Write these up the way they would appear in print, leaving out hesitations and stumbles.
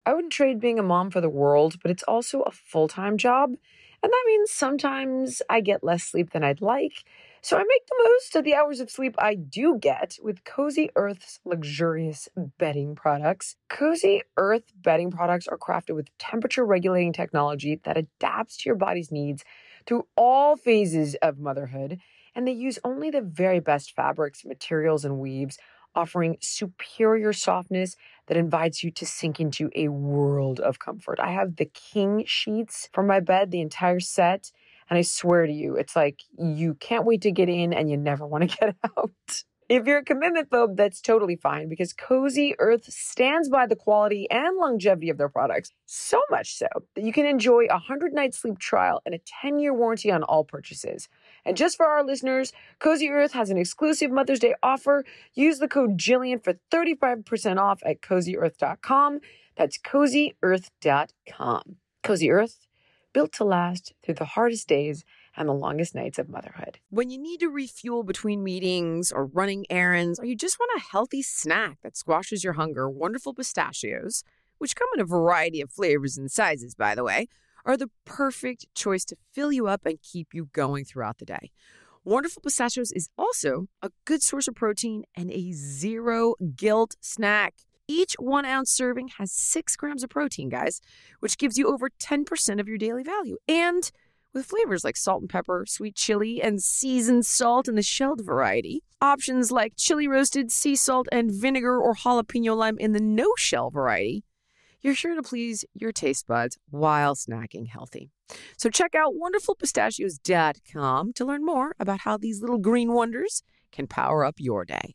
I wouldn't trade being a mom for the world, but it's also a full-time job. And that means sometimes I get less sleep than I'd like. So I make the most of the hours of sleep I do get with Cozy Earth's luxurious bedding products. Cozy Earth bedding products are crafted with temperature-regulating technology that adapts to your body's needs through all phases of motherhood. And they use only the very best fabrics, materials, and weaves, offering superior softness that invites you to sink into a world of comfort. I have the king sheets for my bed, the entire set, and I swear to you, it's like you can't wait to get in and you never want to get out. If you're a commitment phobe, that's totally fine because Cozy Earth stands by the quality and longevity of their products. So much so that you can enjoy a 100-night sleep trial and a 10-year warranty on all purchases. And just for our listeners, Cozy Earth has an exclusive Mother's Day offer. Use the code Jillian for 35% off at CozyEarth.com. That's CozyEarth.com. Cozy Earth, built to last through the hardest days and the longest nights of motherhood. When you need to refuel between meetings or running errands, or you just want a healthy snack that squashes your hunger, Wonderful Pistachios, which come in a variety of flavors and sizes, by the way, are the perfect choice to fill you up and keep you going throughout the day. Wonderful Pistachios is also a good source of protein and a zero guilt snack. Each 1 ounce serving has 6 grams of protein, guys, which gives you over 10% of your daily value. And with flavors like salt and pepper, sweet chili, and seasoned salt in the shelled variety. Options like chili roasted, sea salt, and vinegar or jalapeno lime in the no-shell variety. You're sure to please your taste buds while snacking healthy. So check out wonderfulpistachios.com to learn more about how these little green wonders can power up your day.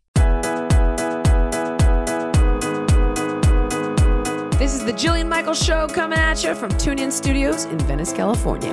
This is the Jillian Michaels Show coming at you from TuneIn Studios in Venice, California.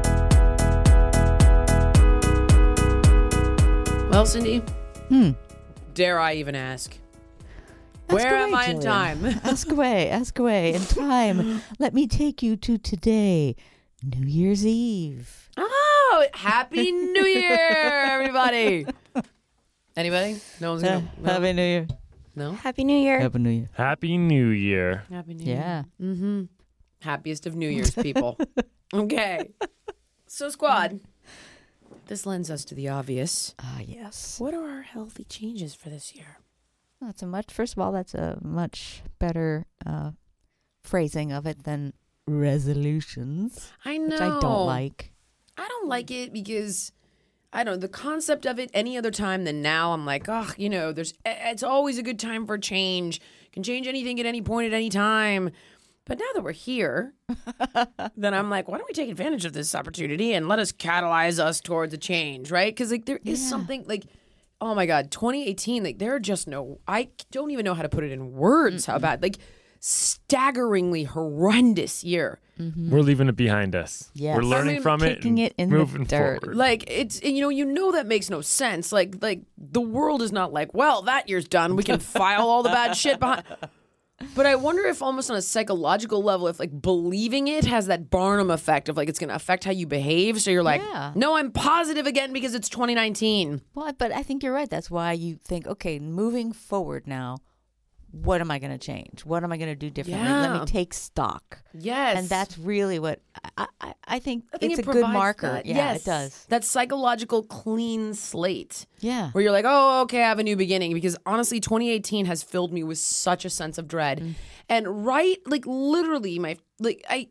Well, Cindy, dare I even ask? Where am I in time? Ask away. In time, let me take you to today, New Year's Eve. Oh, Happy New Year, everybody. Anybody? No one's going to. Happy New Year. No? Happy New Year. Happy New Year. Happy New Year. Happy New Year. Yeah. Mm-hmm. Happiest of New Year's, people. Okay. So, squad, this lends us to the obvious. Yes. What are our healthy changes for this year? First of all, that's a much better phrasing of it than resolutions. I know. Which I don't like. I don't like it because, I don't know, the concept of it any other time than now, I'm like, oh, it's always a good time for change. You can change anything at any point at any time. But now that we're here, then I'm like, why don't we take advantage of this opportunity and let us catalyze us towards a change, right? Because there is something like, oh my God, 2018, there are just I don't even know how to put it in words how bad, staggeringly horrendous year. Mm-hmm. We're leaving it behind us. Yes. We're learning from it and it in moving the dirt. forward. It's, that makes no sense. Like the world is not like, well, that year's done. We can file all the bad shit behind. But I wonder if almost on a psychological level, if believing it has that Barnum effect of it's going to affect how you behave. So you're like, no, I'm positive again because it's 2019. Well, but I think you're right. That's why you think, okay, moving forward now, what am I going to change? What am I going to do differently? Yeah. Let me take stock. Yes. And that's really what I think it's it a good provides marker. that. Yeah, Yes. it does. That psychological clean slate. Yeah. Where you're like, oh, okay, I have a new beginning. Because honestly, 2018 has filled me with such a sense of dread. And literally, I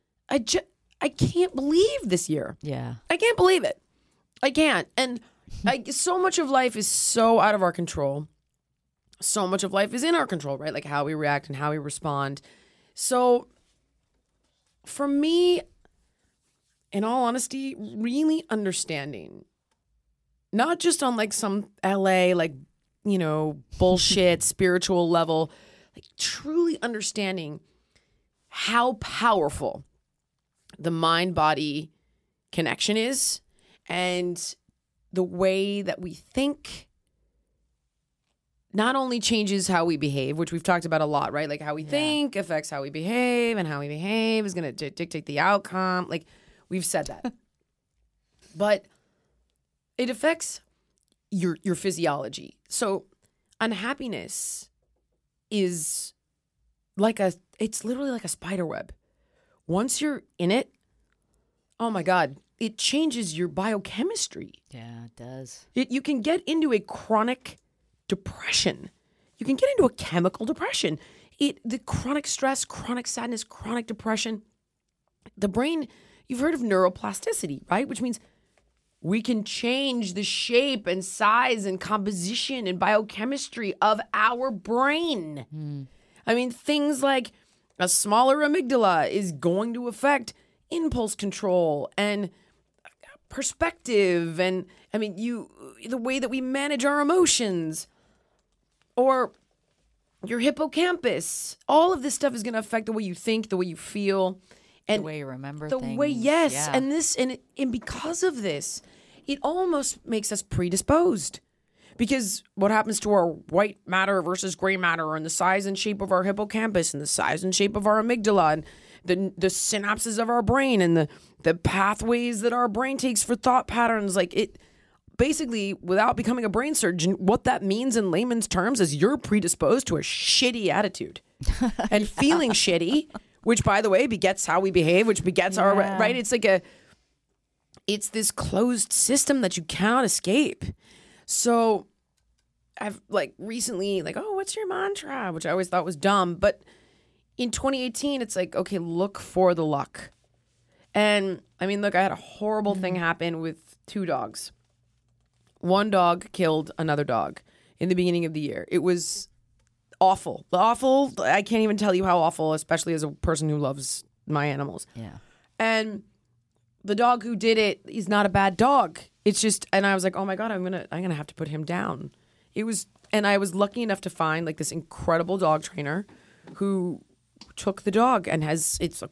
can't believe this year. Yeah. I can't believe it. I can't. And so much of life is so out of our control. So much of life is in our control, right? Like how we react and how we respond. So for me, in all honesty, really understanding, not just on some LA, bullshit spiritual level, truly understanding how powerful the mind-body connection is and the way that we think not only changes how we behave, which we've talked about a lot, right? How we think affects how we behave, and how we behave is going to dictate the outcome. We've said that. But it affects your physiology. So unhappiness is it's literally like a spider web. Once you're in it, oh my God, it changes your biochemistry. Yeah, it does. You can get into a chronic depression. You can get into a chemical depression. The chronic stress, chronic sadness, chronic depression. The brain, you've heard of neuroplasticity, right? Which means we can change the shape and size and composition and biochemistry of our brain. I mean, things like a smaller amygdala is going to affect impulse control and perspective, and I mean, the way that we manage our emotions, or your hippocampus. All of this stuff is going to affect the way you think, the way you feel, and the way you remember the things. way, yes, Yeah. and because of this, it almost makes us predisposed. Because what happens to our white matter versus gray matter, and the size and shape of our hippocampus, and the size and shape of our amygdala, and the synapses of our brain, and the pathways that our brain takes for thought patterns, like it basically, without becoming a brain surgeon, what that means in layman's terms is you're predisposed to a shitty attitude and feeling shitty, which, by the way, begets how we behave, which begets our, right? It's like it's this closed system that you cannot escape. So I've recently oh, what's your mantra? Which I always thought was dumb. But in 2018, it's like, okay, look for the luck. And I mean, look, I had a horrible thing happen with 2 dogs. One dog killed another dog in the beginning of the year. It was awful. Awful. I can't even tell you how awful, especially as a person who loves my animals. Yeah. And the dog who did it, he's not a bad dog. It's just, and I was like, oh my God, I'm gonna have to put him down. And I was lucky enough to find this incredible dog trainer who took the dog and it's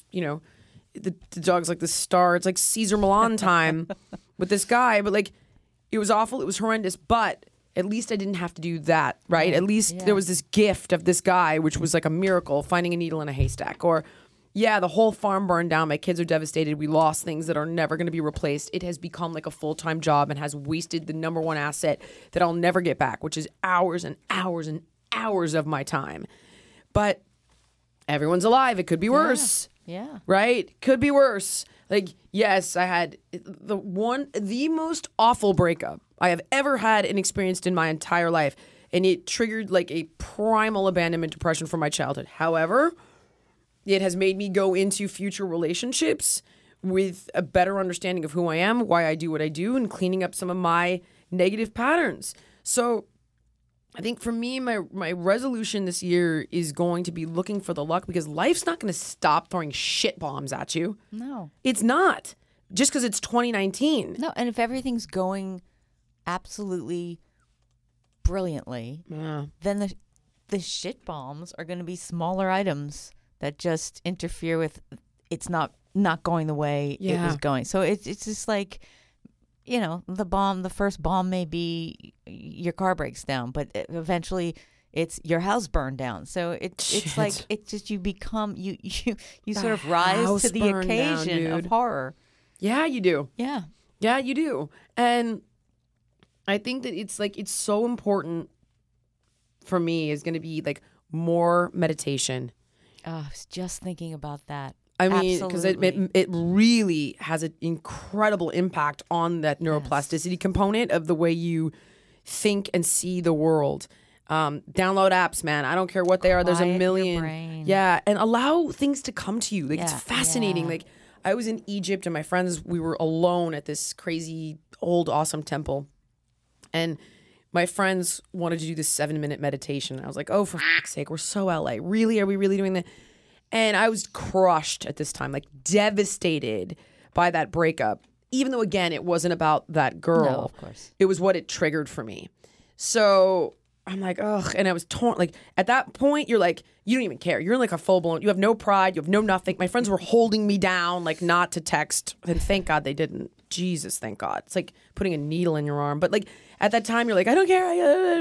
the dog's like the star. It's like Caesar Milan time with this guy, but it was awful. It was horrendous, but at least I didn't have to do that, right? At least there was this gift of this guy, which was like a miracle, finding a needle in a haystack. Or, yeah, the whole farm burned down. My kids are devastated. We lost things that are never going to be replaced. It has become like a full-time job and has wasted the number one asset that I'll never get back, which is hours and hours and hours of my time. But everyone's alive. It could be worse. Yeah. Right? Could be worse. Yes, I had the most awful breakup I have ever had and experienced in my entire life. And it triggered a primal abandonment depression from my childhood. However, it has made me go into future relationships with a better understanding of who I am, why I do what I do, and cleaning up some of my negative patterns. So I think for me, my resolution this year is going to be looking for the luck, because life's not going to stop throwing shit bombs at you. No. It's not. Just because it's 2019. No, and if everything's going absolutely brilliantly, then the shit bombs are going to be smaller items that just interfere with it's not going the way it was going. So it's just the first bomb may be your car breaks down, but eventually it's your house burned down. So it's like it's just you become you sort of rise to the occasion of horror. Yeah, you do. Yeah. Yeah, you do. And I think that it's so important for me is going to be more meditation. Oh, I was just thinking about that. I mean, because it really has an incredible impact on that neuroplasticity component of the way you think and see the world. Download apps, man. I don't care what they are. There's a million. Your brain. Yeah, and allow things to come to you. It's fascinating. Yeah. I was in Egypt and my friends, we were alone at this crazy old awesome temple. And my friends wanted to do this 7-minute meditation. I was like, oh, for fuck's sake, we're so LA. Really? Are we really doing that? And I was crushed at this time, devastated by that breakup. Even though, again, it wasn't about that girl. No, of course. It was what it triggered for me. So I'm like, ugh. And I was torn. At that point, you're you don't even care. You're in a full-blown, you have no pride. You have no nothing. My friends were holding me down, not to text. And thank God they didn't. Jesus, thank God. It's like putting a needle in your arm. But at that time, you're I don't care.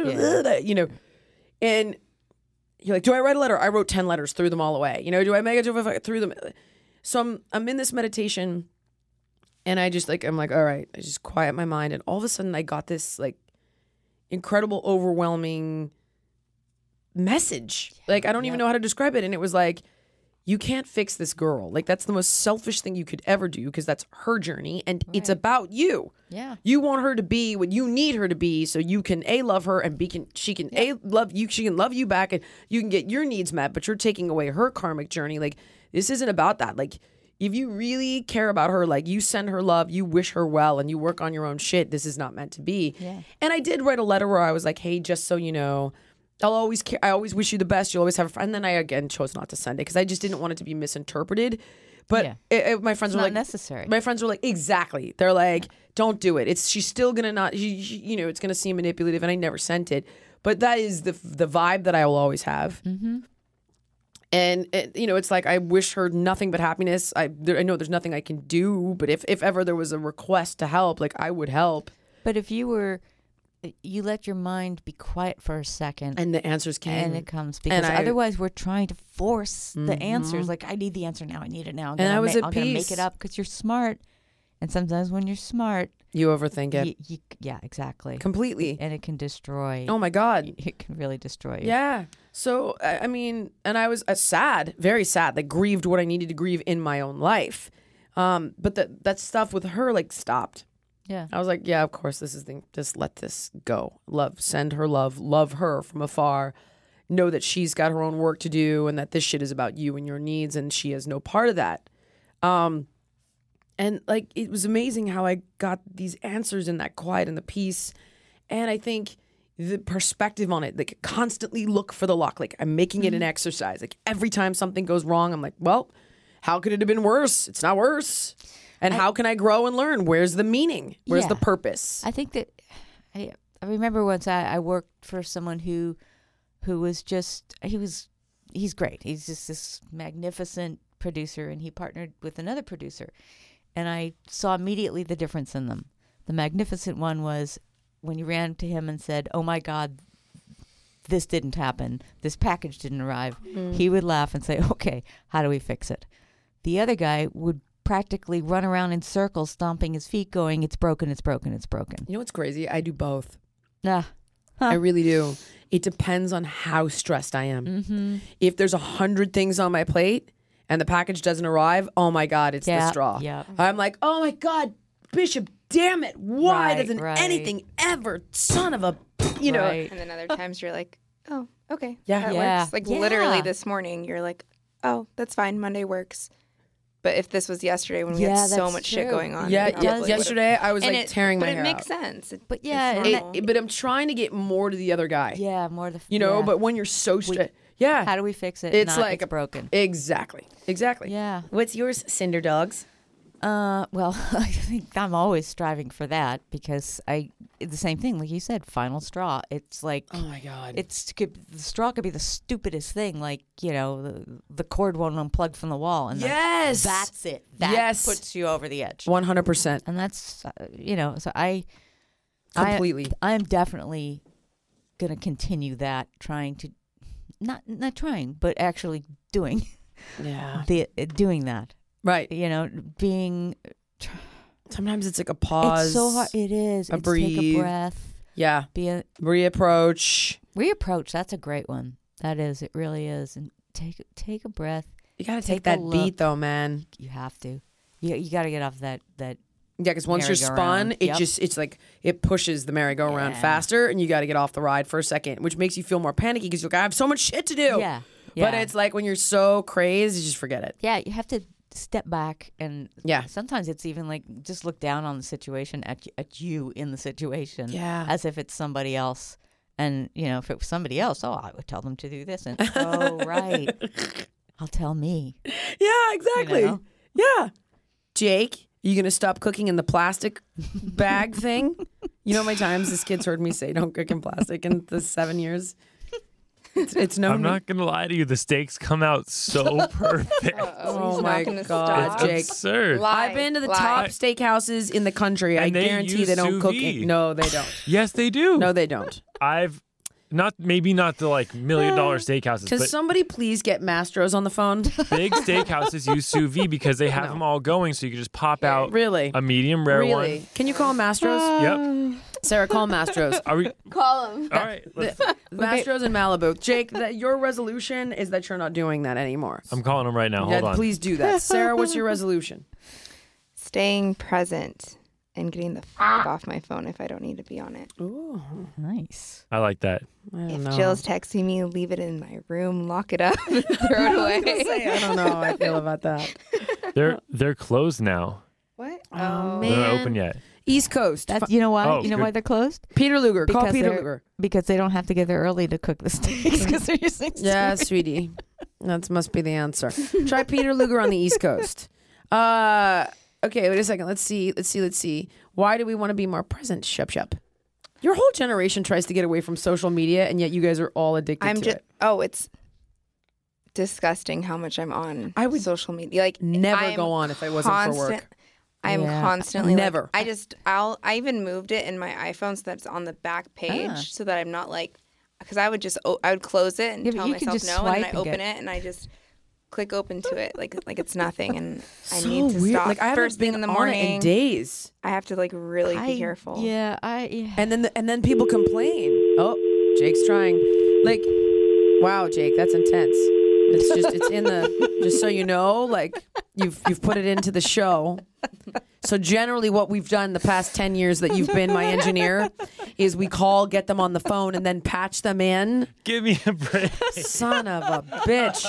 And you're do I write a letter? I wrote 10 letters, threw them all away. Do I make it threw them? So I'm in this meditation, and I just I'm all right. I just quiet my mind, and all of a sudden I got this incredible, overwhelming message. Like, I don't even know how to describe it. And it was like, you can't fix this girl. Like, that's the most selfish thing you could ever do because that's her journey and it's about you. Yeah. You want her to be what you need her to be so you can A, love her, and B, she can love you back, and you can get your needs met, but you're taking away her karmic journey. Like, this isn't about that. Like, if you really care about her, like, you send her love, you wish her well, and you work on your own shit, this is not meant to be. Yeah. And I did write a letter where I was like, hey, just so you know, I always wish you the best. You'll always have a friend. And then I again chose not to send it because I just didn't want it to be misinterpreted. But my friends were not like, necessary. My friends were like, exactly. They're like, don't do it. She's still gonna not. It's gonna seem manipulative. And I never sent it. But that is the vibe that I will always have. Mm-hmm. And it's like I wish her nothing but happiness. I know there's nothing I can do. But if ever there was a request to help, like I would help. But if you let your mind be quiet for a second. And the answers came. And it comes. Because otherwise we're trying to force the answers. Like, I need the answer now. I need it now. I'm going to make it up because you're smart. And sometimes when you're smart. You overthink it. Yeah, exactly. Completely. And it can destroy. Oh, my God. It can really destroy you. Yeah. So, I mean, and I was sad, very sad, like grieved what I needed to grieve in my own life. But that stuff with her, like, stopped. Yeah. I was like, yeah, of course, just let this go. Send her love her from afar. Know that she's got her own work to do and that this shit is about you and your needs and she has no part of that. And like, it was amazing how I got these answers in that quiet and the peace. And I think the perspective on it, like constantly look for the lock. Like I'm making it an exercise. Like every time something goes wrong, I'm like, well, how could it have been worse? It's not worse. And how can I grow and learn? Where's the meaning? Where's the purpose? I think that I remember once I worked for someone who was just he's great. He's just this magnificent producer, and he partnered with another producer, and I saw immediately the difference in them. The magnificent one was when you ran to him and said, "Oh my God, this didn't happen. This package didn't arrive." He would laugh and say, "Okay, how do we fix it?" The other guy would practically run around in circles, stomping his feet, going, "It's broken, it's broken, it's broken." You know what's crazy? I do both. Huh. I really do. It depends on how stressed I am. Mm-hmm. If there's 100 things on my plate and the package doesn't arrive, oh my God, it's the straw. Yeah. I'm like, oh my God, Bishop, damn it. Why doesn't anything ever, son of a, know. Right. And then other times you're like, oh, okay. Yeah. That works. Like literally this morning, you're like, oh, that's fine. Monday works. But if this was yesterday when we had so much shit going on. Yesterday I was like tearing my hair out. But it makes sense. But but I'm trying to get more to the other guy. Yeah, more the but when you're so stressed. Yeah. How do we fix it? It's like it's broken. Exactly. Yeah. What's yours, Cinder Dogs? Well, I think I'm always striving for that because the same thing, like you said, final straw. It's like, oh my God, the straw could be the stupidest thing, like the cord won't unplug from the wall, and that's it. That puts you over the edge. 100%, and that's So I am definitely going to continue that, trying to not trying, but actually doing doing that. Right. Being... Sometimes it's like a pause. It's so hard. It is. It's breathe. Take a breath. Yeah. Reapproach. Reapproach. That's a great one. That is. It really is. And take a breath. You got to take that beat though, man. You have to. You got to get off that yeah, because once you're spun, it's like it pushes the merry-go-round faster, and you got to get off the ride for a second, which makes you feel more panicky because you're like, I have so much shit to do. Yeah. But it's like when you're so crazed, you just forget it. Yeah, you have to step back, and sometimes it's even like just look down on the situation at you in the situation, as if it's somebody else. And if it was somebody else, I would tell them to do this, and right, I'll tell me. Yeah, exactly. Yeah, Jake, you gonna stop cooking in the plastic bag thing? How many times this kid's heard me say don't cook in plastic in the 7 years. It's no. I'm not gonna lie to you. The steaks come out so perfect. Oh my God, Jake! It's absurd. I've been to the top steakhouses in the country. I guarantee they don't cook it. No, they don't. Yes, they do. No, they don't. Maybe not the like $1 million steakhouses. Can somebody please get Mastro's on the phone? Big steakhouses use sous vide because they have them all going, so you can just pop out a medium rare one. Can you call Mastro's? Yep. Sarah, call Mastros. Are we? Call him. All right. Mastros in Malibu. Jake, your resolution is that you're not doing that anymore. I'm calling him right now. Hold on. Please do that. Sarah, what's your resolution? Staying present and getting the off my phone if I don't need to be on it. Ooh, Nice. I like that. If Jill's texting me, leave it in my room, lock it up, throw it away. I don't know how I feel about that. They're closed now. What? Oh, They're not open yet. East Coast. You know why? Oh, you know good. why they're closed? Peter Luger. Call Because Peter they're- Luger. Because they don't have to get there early to cook the steaks because they're using Yeah, sweetie. That must be the answer. Try Peter Luger on the East Coast. Okay, wait a second. Let's see. Why do we want to be more present? Shup. Your whole generation tries to get away from social media, and yet you guys are all addicted to it. Oh, it's disgusting how much I'm on I would social media. Like Never go on if it wasn't for work. I am Yeah. constantly Never. I even moved it in my iPhone so that it's on the back page so that I'm not like, because I would close it and Yeah, but tell you could myself just no, and then I swipe and open get- it and I just click open to it like it's nothing, and I So need to weird. stop. Like I haven't First thing been in the on morning. it in days. I have to like really be careful. Yeah, And then people complain. Oh, Jake's trying. Like, wow, Jake, that's intense. It's in the, just so you know, like you've put it into the show. So generally what we've done the past 10 years that you've been my engineer is we get them on the phone and then patch them in. Give me a break. Son of a bitch.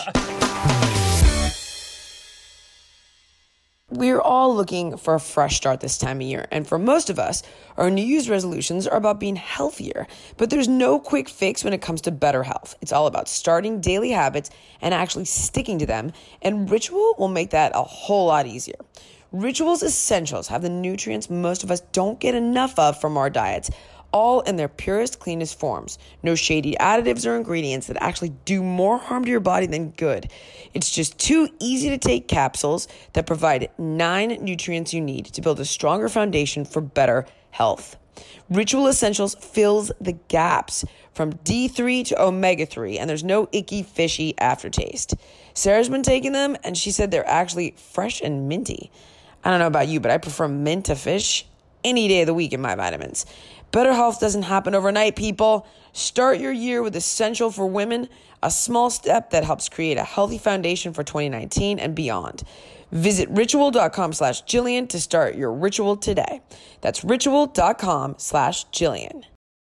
We're all looking for a fresh start this time of year, and for most of us, our New Year's resolutions are about being healthier. But there's no quick fix when it comes to better health. It's all about starting daily habits and actually sticking to them, and Ritual will make that a whole lot easier. Ritual's essentials have the nutrients most of us don't get enough of from our diets, all in their purest, cleanest forms. No shady additives or ingredients that actually do more harm to your body than good. It's just 2 easy-to-take capsules that provide 9 nutrients you need to build a stronger foundation for better health. Ritual Essentials fills the gaps from D3 to omega-3, and there's no icky, fishy aftertaste. Sarah's been taking them, and she said they're actually fresh and minty. I don't know about you, but I prefer mint to fish any day of the week in my vitamins. Better health doesn't happen overnight, people. Start your year with Essential for Women, a small step that helps create a healthy foundation for 2019 and beyond. Visit ritual.com/Jillian to start your ritual today. That's ritual.com/Jillian.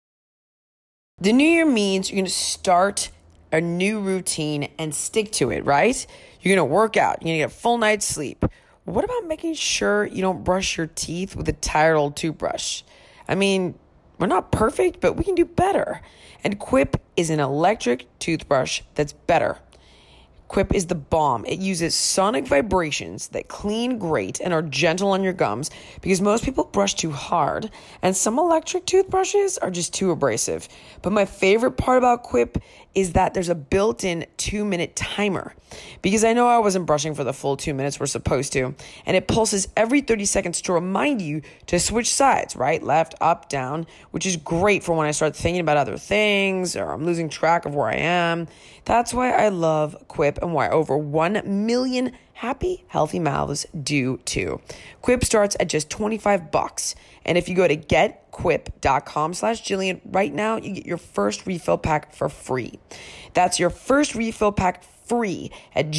The new year means you're going to start a new routine and stick to it, right? You're going to work out. You're going to get a full night's sleep. What about making sure you don't brush your teeth with a tired old toothbrush? I mean, we're not perfect, but we can do better. And Quip is an electric toothbrush that's better. Quip is the bomb. It uses sonic vibrations that clean great and are gentle on your gums because most people brush too hard, and some electric toothbrushes are just too abrasive. But my favorite part about Quip is that there's a built-in 2-minute timer, because I know I wasn't brushing for the full 2 minutes we're supposed to, and it pulses every 30 seconds to remind you to switch sides, right, left, up, down, which is great for when I start thinking about other things or I'm losing track of where I am. That's why I love Quip and why over 1 million happy, healthy mouths do too. Quip starts at just $25. And if you go to getquip.com/Jillian right now, you get your first refill pack for free. That's your first refill pack free at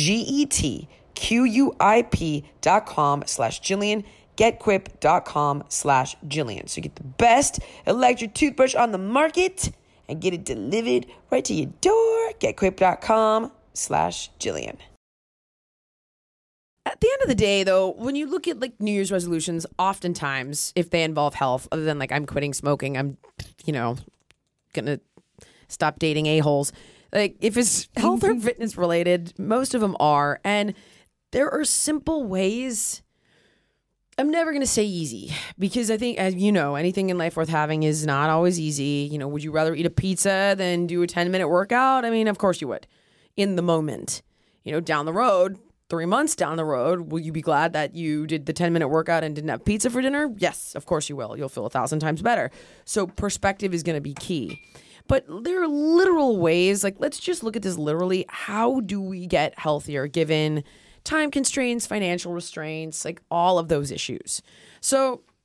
getquip.com/Jillian. Getquip.com/Jillian. So you get the best electric toothbrush on the market and get it delivered right to your door. Getquip.com/Jillian. At the end of the day, though, when you look at like New Year's resolutions, oftentimes if they involve health, other than like I'm quitting smoking, I'm, gonna stop dating a-holes. Like if it's health or fitness related, most of them are. And there are simple ways. I'm never going to say easy because I think, as you know, anything in life worth having is not always easy. Would you rather eat a pizza than do a 10-minute workout? I mean, of course you would in the moment. Down the road, 3 months down the road, will you be glad that you did the 10-minute workout and didn't have pizza for dinner? Yes, of course you will. You'll feel 1,000 times better. So perspective is going to be key. But there are literal ways, like let's just look at this literally. How do we get healthier given time constraints, financial restraints, like all of those issues? So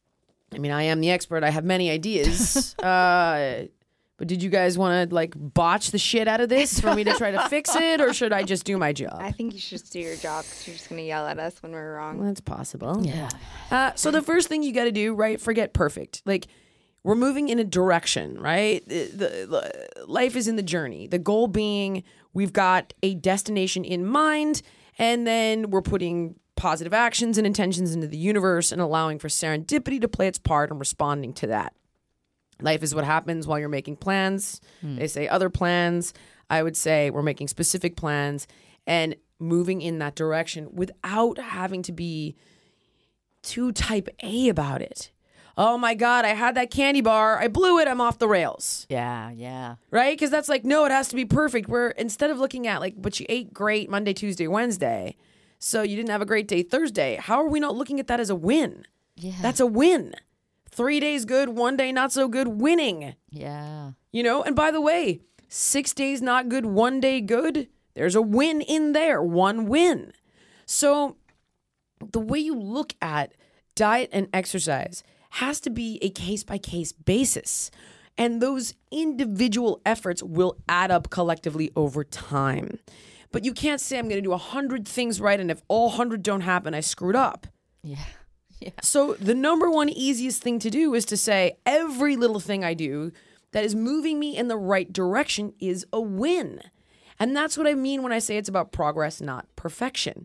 I mean, I am the expert. I have many ideas. But did you guys want to like botch the shit out of this for me to try to fix it, or should I just do my job? I think you should do your job because you're just going to yell at us when we're wrong. That's possible. Yeah. So the first thing you got to do, right? Forget perfect. Like, we're moving in a direction, right? Life is in the journey. The goal being we've got a destination in mind, and then we're putting positive actions and intentions into the universe and allowing for serendipity to play its part and responding to that. Life is what happens while you're making plans. They say other plans. I would say we're making specific plans and moving in that direction without having to be too type A about it. Oh my God, I had that candy bar. I blew it. I'm off the rails. Yeah. Right? Because that's like, no, it has to be perfect. Where instead of looking at like, but you ate great Monday, Tuesday, Wednesday, so you didn't have a great day Thursday. How are we not looking at that as a win? Yeah. That's a win. 3 days good, 1 day not so good, winning. Yeah. You know, and by the way, 6 days not good, 1 day good, there's a win in there, one win. So the way you look at diet and exercise has to be a case-by-case basis. And those individual efforts will add up collectively over time. But you can't say I'm going to do 100 things right, and if all 100 don't happen, I screwed up. Yeah. So the number one easiest thing to do is to say every little thing I do that is moving me in the right direction is a win. And that's what I mean when I say it's about progress, not perfection.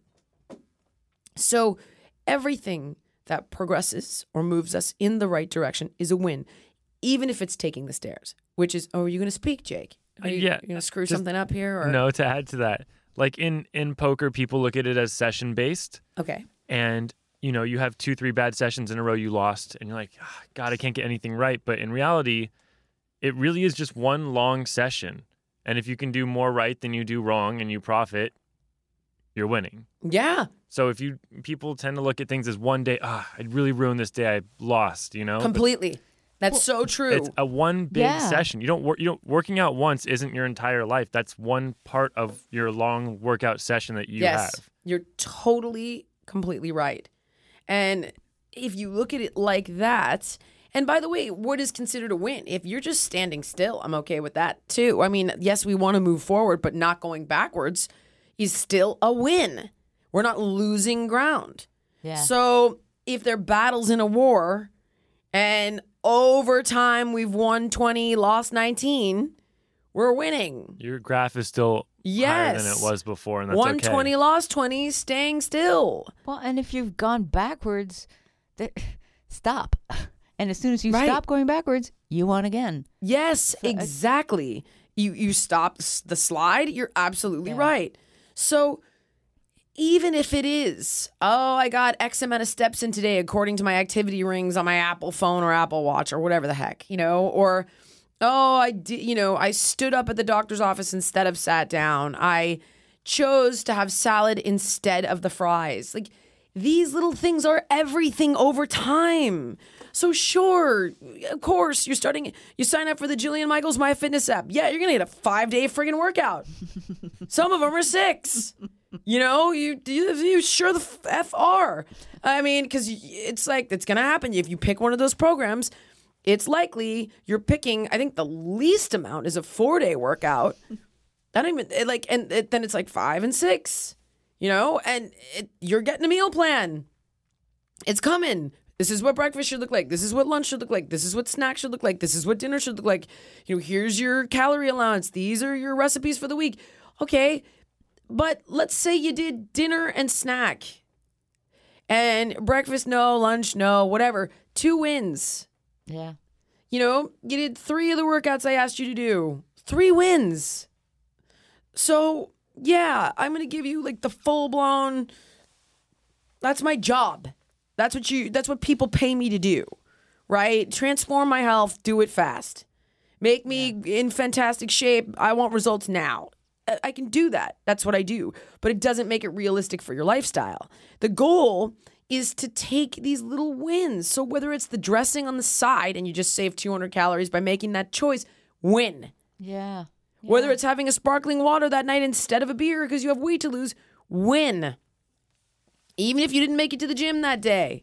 So everything that progresses or moves us in the right direction is a win, even if it's taking the stairs, which is, oh, are you going to speak, Jake? Are you going to screw something up here? Or? No, to add to that, like in poker, people look at it as session-based. Okay. And you know, you have 2-3 bad sessions in a row you lost, and you're like, oh, God, I can't get anything right. But in reality, it really is just one long session. And if you can do more right than you do wrong and you profit, you're winning. Yeah. So if people tend to look at things as one day, I'd really ruined this day, I lost, you know? Completely. That's so true. It's a one big session. You don't working out once isn't your entire life. That's one part of your long workout session that you have. You're totally, completely right. And if you look at it like that, and by the way, what is considered a win? If you're just standing still, I'm okay with that too. I mean, yes, we want to move forward, but not going backwards is still a win. We're not losing ground. Yeah. So if there are battles in a war and over time we've won 20, lost 19, we're winning. Your graph is still higher than it was before, and that's 120, okay. lost 20, staying still. Well, and if you've gone backwards, stop. And as soon as you stop going backwards, you won again. Yes, exactly. You stop the slide, you're absolutely right. So even if it is, I got X amount of steps in today according to my activity rings on my Apple phone or Apple Watch or whatever the heck, you know, or I stood up at the doctor's office instead of sat down. I chose to have salad instead of the fries. Like, these little things are everything over time. So sure, of course, you sign up for the Jillian Michaels My Fitness app. Yeah, you're going to get a 5-day friggin' workout. Some of them are 6. You know, you sure the F are. I mean, because it's like, it's going to happen. If you pick one of those programs, it's likely you're picking, I think the least amount is a 4-day workout. I don't even, then it's like 5 and 6, you know, and you're getting a meal plan. It's coming. This is what breakfast should look like. This is what lunch should look like. This is what snacks should look like. This is what dinner should look like. You know, here's your calorie allowance. These are your recipes for the week. Okay, but let's say you did dinner and snack. And breakfast, no. Lunch, no. Whatever. 2 wins. Yeah. You know, you did 3 of the workouts I asked you to do. 3 wins. So, yeah, I'm going to give you like the full-blown, that's my job. That's what people pay me to do, right? Transform my health, do it fast. Make me in fantastic shape. I want results now. I can do that. That's what I do. But it doesn't make it realistic for your lifestyle. The goal is to take these little wins. So whether it's the dressing on the side and you just save 200 calories by making that choice, win. Yeah. Whether it's having a sparkling water that night instead of a beer because you have weight to lose, win. Even if you didn't make it to the gym that day.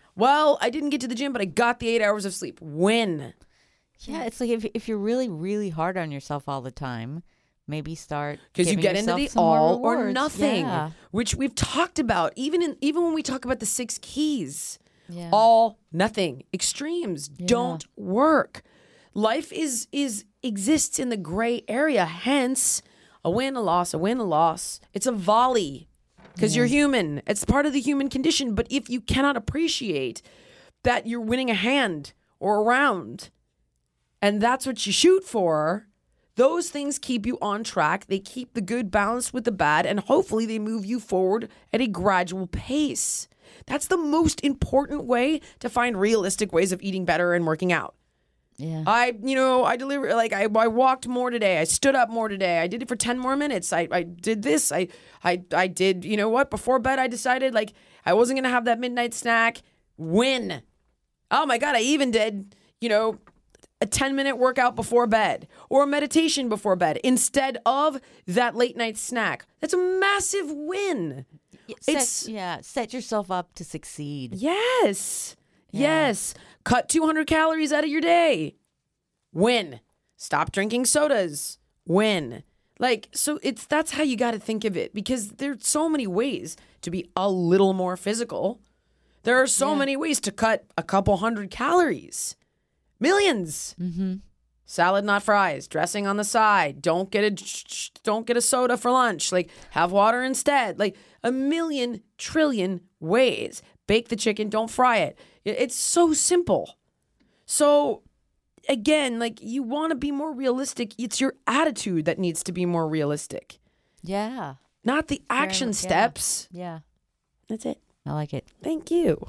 Well, I didn't get to the gym, but I got the 8 hours of sleep. Win. Yeah, it's like if you're really, really hard on yourself all the time, maybe start because you get into the all or nothing, which we've talked about even when we talk about the 6 keys. Yeah. All, nothing, extremes don't work. Life exists in the gray area. Hence, a win, a loss, a win, a loss. It's a volley because you're human. It's part of the human condition. But if you cannot appreciate that you're winning a hand or a round, and that's what you shoot for, those things keep you on track. They keep the good balanced with the bad, and hopefully they move you forward at a gradual pace. That's the most important way to find realistic ways of eating better and working out. Yeah. I walked more today. I stood up more today. I did it for 10 more minutes. I did this. I did, you know what? Before bed, I decided like I wasn't going to have that midnight snack. Win. Oh my God. I even did, a 10-minute workout before bed or a meditation before bed instead of that late night snack. That's a massive win. Set yourself up to succeed. Yes. Yeah. Yes. Cut 200 calories out of your day. Win. Stop drinking sodas. Win. That's how you got to think of it, because there's so many ways to be a little more physical. There are so many ways to cut a couple hundred calories. Millions. Mm-hmm. Salad, not fries. Dressing on the side. Don't get a soda for lunch. Have water instead. A million trillion ways. Bake the chicken. Don't fry it. It's so simple. So again, you want to be more realistic. It's your attitude that needs to be more realistic. Yeah. Not the action steps. Yeah. That's it. I like it. Thank you.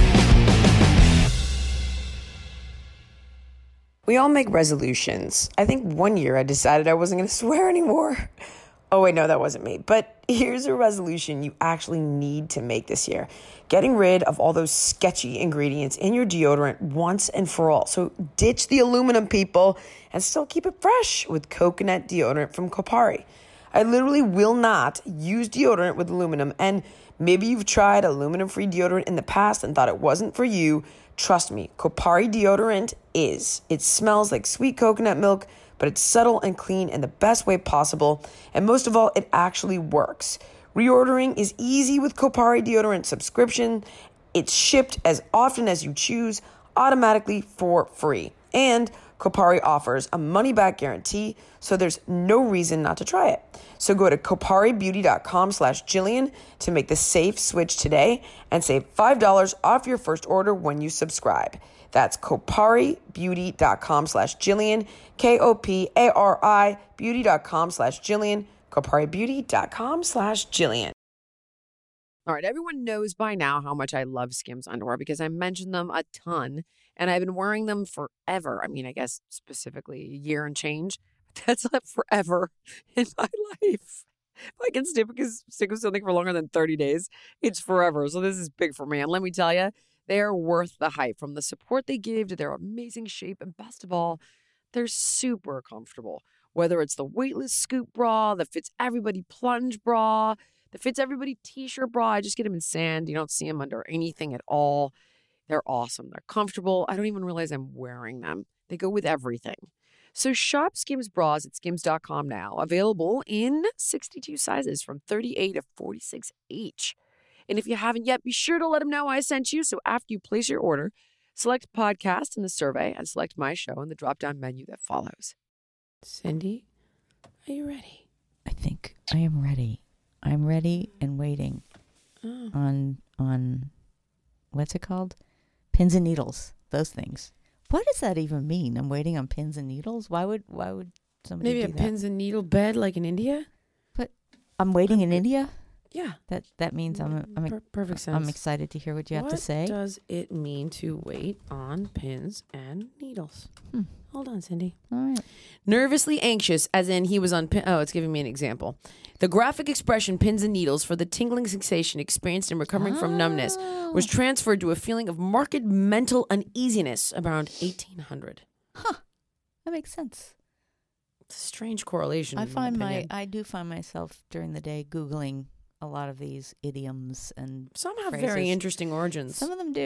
We all make resolutions. I think one year I decided I wasn't going to swear anymore. Oh, wait, no, that wasn't me. But here's a resolution you actually need to make this year. Getting rid of all those sketchy ingredients in your deodorant once and for all. So ditch the aluminum, people, and still keep it fresh with coconut deodorant from Kopari. I literally will not use deodorant with aluminum, and maybe you've tried aluminum-free deodorant in the past and thought it wasn't for you. Trust me, Kopari deodorant is. It smells like sweet coconut milk, but it's subtle and clean in the best way possible. And most of all, it actually works. Reordering is easy with Kopari deodorant subscription. It's shipped as often as you choose, automatically for free. And Kopari offers a money-back guarantee, so there's no reason not to try it. So go to koparibeauty.com/Jillian to make the safe switch today and save $5 off your first order when you subscribe. That's koparibeauty.com/Jillian, KOPARI beauty.com/Jillian, koparibeauty.com/Jillian. All right, everyone knows by now how much I love Skims underwear because I mentioned them a ton, and I've been wearing them forever. I mean, I guess specifically a year and change. That's not forever in my life. If I can stick with something for longer than 30 days, it's forever. So this is big for me. And let me tell you, they are worth the hype, from the support they give to their amazing shape. And best of all, they're super comfortable. Whether it's the weightless scoop bra, the fits everybody plunge bra, the fits everybody t-shirt bra. I just get them in sand. You don't see them under anything at all. They're awesome. They're comfortable. I don't even realize I'm wearing them. They go with everything. So shop Skims bras at skims.com now. Available in 62 sizes from 38 to 46 each. And if you haven't yet, be sure to let them know I sent you. So after you place your order, select podcast in the survey and select my show in the drop-down menu that follows. Cindy, are you ready? I think I am ready. I'm ready and waiting on what's it called? Pins and needles. Those things. What does that even mean? I'm waiting on pins and needles? Why would somebody maybe do a that? pins and needle bed like in India? But I'm waiting in India? Yeah. That means perfect sense. I'm excited to hear what you have to say. What does it mean to wait on pins and needles? Hold on, Cindy. All right. Nervously anxious, as in he was on it's giving me an example. The graphic expression pins and needles for the tingling sensation experienced in recovering from numbness was transferred to a feeling of marked mental uneasiness around 1800. Huh. That makes sense. It's a strange correlation. I do find myself during the day Googling a lot of these idioms and some have phrases. Very interesting origins. Some of them do.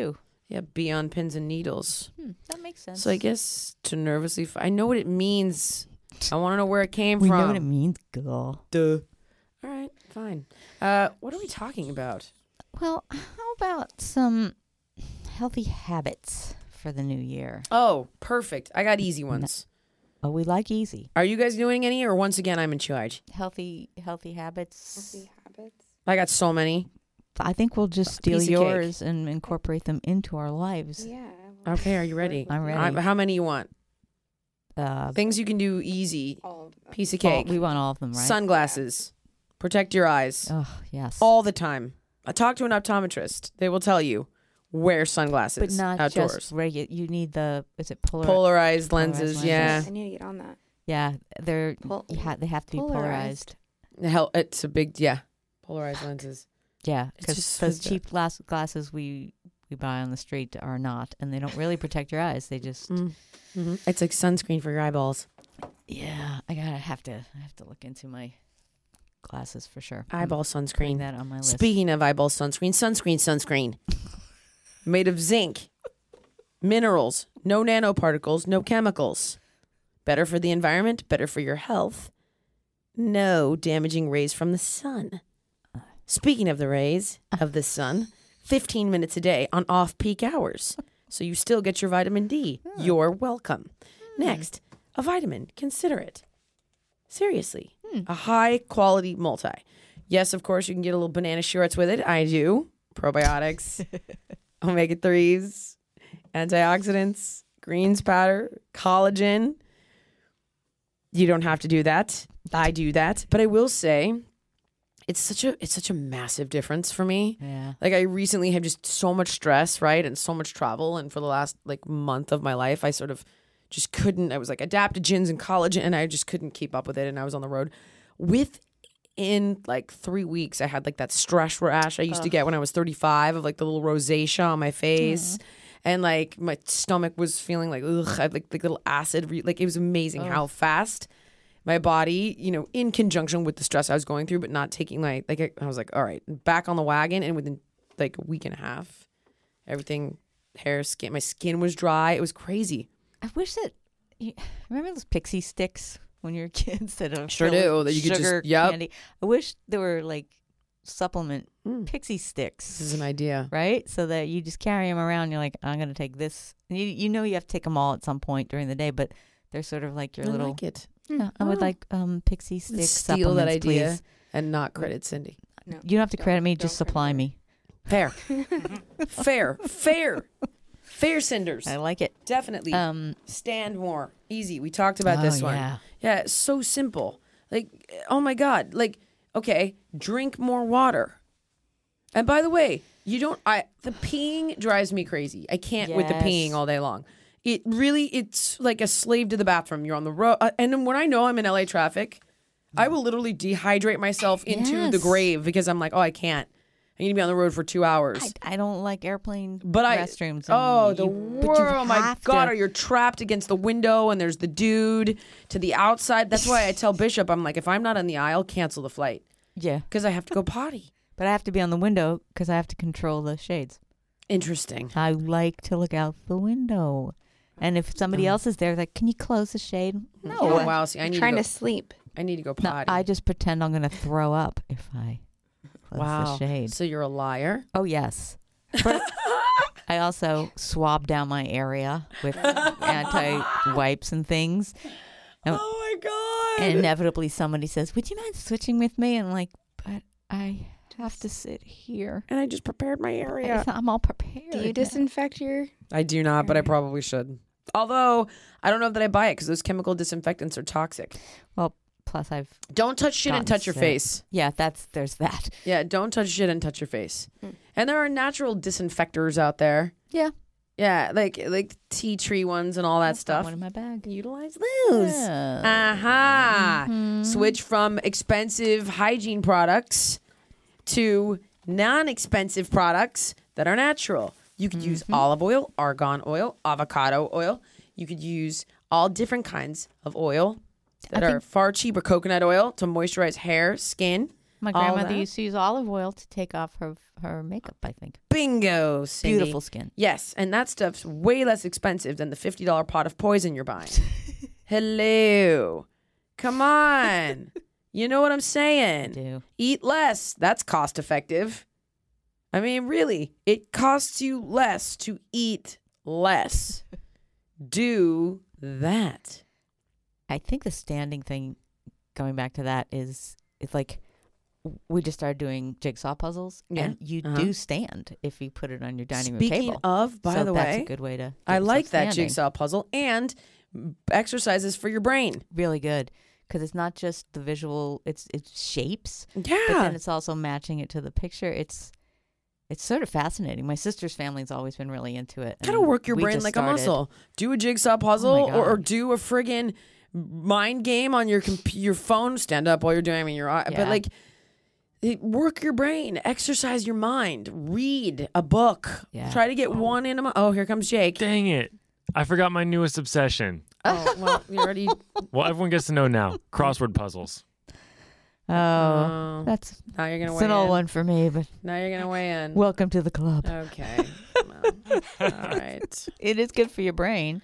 Yeah, beyond pins and needles. That makes sense. So I guess to nervously, I know what it means. I want to know where it came we from. know what it means, girl. Duh. All right, fine. What are we talking about? Well, how about some healthy habits for the new year? Oh, perfect. I got easy ones. Oh, we like easy. Are you guys doing any, or once again, I'm in charge? Healthy habits. Healthy habits. I got so many. I think we'll just steal Piece of yours and incorporate them into our lives. Yeah. Okay, are you ready? I'm ready. How many you want? Uh, Things you can do easy. All of them. Piece of cake. we want all of them, right? Sunglasses. Protect your eyes. Oh, yes. All the time. I talk to an optometrist. They will tell you wear sunglasses but not outdoors. just regular. You need is it Polarized lenses, yeah. I need to get on that. Yeah, they have to be Polarized. polarized. It's a big, polarized lenses. Yeah, It's because just those the- cheap glasses we buy on the street are not, and they don't really protect your eyes. They just It's like sunscreen for your eyeballs. yeah. I have to look into my glasses for sure. Eyeball Putting sunscreen. that on my list. Speaking of eyeball sunscreen. Made of zinc, minerals, no nanoparticles, no chemicals. Better for the environment, better for your health. No damaging rays from the sun. Speaking of the rays of the sun, 15 minutes a day on off-peak hours. So you still get your vitamin D. You're welcome. Next, a vitamin. Consider it. Seriously. A high-quality multi. Yes, of course, you can get a little banana shorts with it. I do. Probiotics, omega-3s, antioxidants, greens powder, collagen. You don't have to do that. I do that. But I will say, it's such a massive difference for me. Yeah. Like I recently had just so much stress, right? And so much travel. And for the last month of my life, I sort of just couldn't. I was like adaptogens and collagen, and I just couldn't keep up with it. And I was on the road. Within 3 weeks, I had that stress rash I used to get when I was 35 of the little rosacea on my face. And my stomach was feeling ugh. I had little acid. It was amazing how fast my body, in conjunction with the stress I was going through, but not taking I was like, all right, back on the wagon. And within a week and a half, everything, hair, skin, my skin was dry. It was crazy. I wish that remember those pixie sticks when you were kids that are Sure filled do. with That you could sugar just, yep. candy. I wish there were supplement pixie This sticks. is an idea. Right? So that you just carry them around. You're like, I'm going to take this. And you know you have to take them all at some point during the day, but they're sort of like your I little. like it. Yeah, I would like pixie stick Steal that supplements, idea please. and not credit Cindy. No. You don't have to credit me, Don't just supply me. Fair. Fair cinders. I like it. Definitely. Stand more. Easy. We talked about this one. Yeah. Yeah, it's so simple. Oh my God. Okay, drink more water. And by the way, the peeing drives me crazy. I can't with the Yes. peeing all day long. It's like a slave to the bathroom. You're on the road. And then when I know I'm in LA traffic, I will literally dehydrate myself into the Yes. grave because I'm like, oh, I can't. I need to be on the road for 2 hours. I don't like airplane But restrooms. Oh, and the but you world! My have God, to- or you're trapped against the window, and there's the dude to the outside. That's why I tell Bishop, I'm like, if I'm not in the aisle, cancel the flight Yeah, because I have to go potty. but I have to be on the window because I have to control the shades. Interesting. I like to look out the window. And if somebody else is there, can you close the shade? No. Oh wow! See, I need Trying to, to sleep. I need to go No, potty. I just pretend I'm going to throw up if I close wow. the shade. So you're a liar. Oh, yes. I also swab down my area with anti-wipes and things. Oh my God! And inevitably somebody says, would you mind switching with me? And I'm like, but I have to sit here. And I just prepared my area. I'm all prepared. Do you disinfect your? I do not, but I probably should. Although I don't know that I buy it because those chemical disinfectants are toxic. Well, plus I've Don't touch shit and gotten touch your sick. face. Yeah, there's that. Yeah, don't touch shit and touch your face. And there are natural disinfectors out there. Yeah. Yeah, like tea tree ones and all that I've got stuff. one in my bag. Utilize those. Yeah. Aha. Switch from expensive hygiene products to non-expensive products that are natural. You could use olive oil, argan oil, avocado oil. You could use all different kinds of oil that are far cheaper. Coconut oil to moisturize hair, skin. My grandmother used to use olive oil to take off her makeup, I think. Bingo, Cindy. Beautiful skin. Yes, and that stuff's way less expensive than the $50 pot of poison you're buying. Hello. Come on. You know what I'm saying? I do. Eat less. That's cost effective. I mean, really, it costs you less to eat less. Do that. I think the standing thing, going back to that, is it's like we just started doing jigsaw puzzles, and you do stand if you put it on your dining room table. Speaking of, by the way, that's a good way to. I like that jigsaw puzzle and exercises for your brain. Really good. Because it's not just the visual; it's shapes. Yeah, but then it's also matching it to the picture. It's sort of fascinating. My sister's family's always been really into it. Gotta work your brain like a muscle. Do a jigsaw puzzle, or do a friggin' mind game on your your phone. Stand up while you're doing. I mean, but like, work your brain, exercise your mind, read a book. Yeah. Try to get one in a month. Oh, here comes Jake. Dang it! I forgot my newest obsession. Oh, well, you already. Well, everyone gets to know now. Crossword puzzles. Oh, that's now you're gonna. It's an old one for me, but now you're gonna weigh in. Welcome to the club. Okay. Well, all right. It is good for your brain.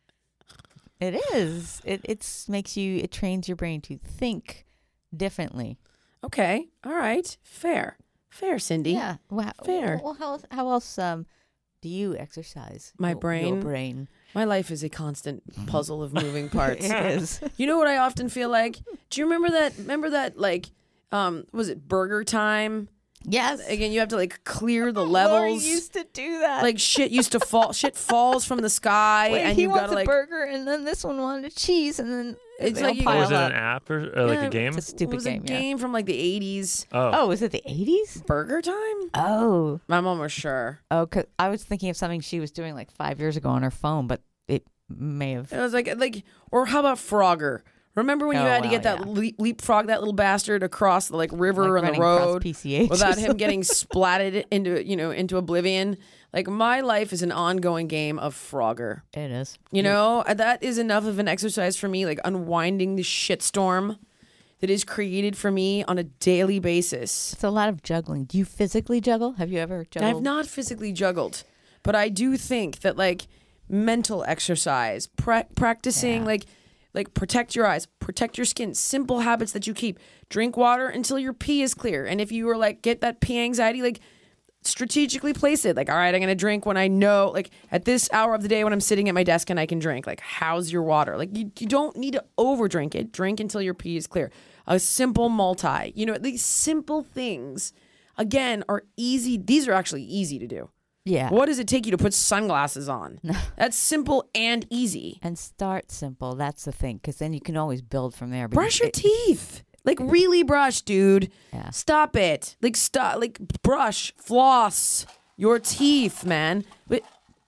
It is. It makes you. It trains your brain to think differently. Okay. All right. Fair, Cindy. Yeah. Wow. Fair. Well, how else do you exercise? My brain. Your brain. My life is a constant puzzle of moving parts. It is. You know what I often feel like? Do you remember that like was it Burger Time? Yes. Again, you have to like clear the levels. Lori used to do that. Like shit used to fall. Shit falls from the sky, and you got to like a burger, and then this one wanted a cheese, and then it's like was it an app or like a game? It's a stupid game. It was a game from like the 80s. Oh, was it the 80s? Burger Time? Oh, my mom was sure. Oh, cause I was thinking of something she was doing like 5 years ago on her phone, but it may have. It was like, or how about Frogger? Remember when you had to get that leapfrog that little bastard across the like river on the road without him getting splatted into oblivion? Like my life is an ongoing game of Frogger. It is. You know, that is enough of an exercise for me, like unwinding the shitstorm that is created for me on a daily basis. It's a lot of juggling. Do you physically juggle? Have you ever juggled? I've not physically juggled, but I do think that like mental exercise, practicing like protect your eyes, protect your skin, simple habits that you keep. Drink water until your pee is clear. And if you were like, get that pee anxiety, like strategically place it. Like, all right, I'm going to drink when I know, like at this hour of the day when I'm sitting at my desk and I can drink. Like, how's your water? Like you don't need to over drink it. Drink until your pee is clear. A simple multi, these simple things, again, are easy. These are actually easy to do. Yeah. What does it take you to put sunglasses on? That's simple and easy. And start simple. That's the thing. Because then you can always build from there. Brush your teeth. Like really brush, dude. Yeah. Stop it. Like stop. Like brush, floss your teeth, man. But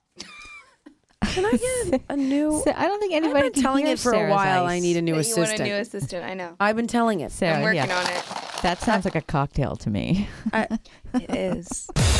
can I get a new? I don't think anybody. I've been telling it for a while. I need a new assistant. You want a new assistant? I know. I've been telling it. Sarah, I'm working on it. That sounds like a cocktail to me. It is.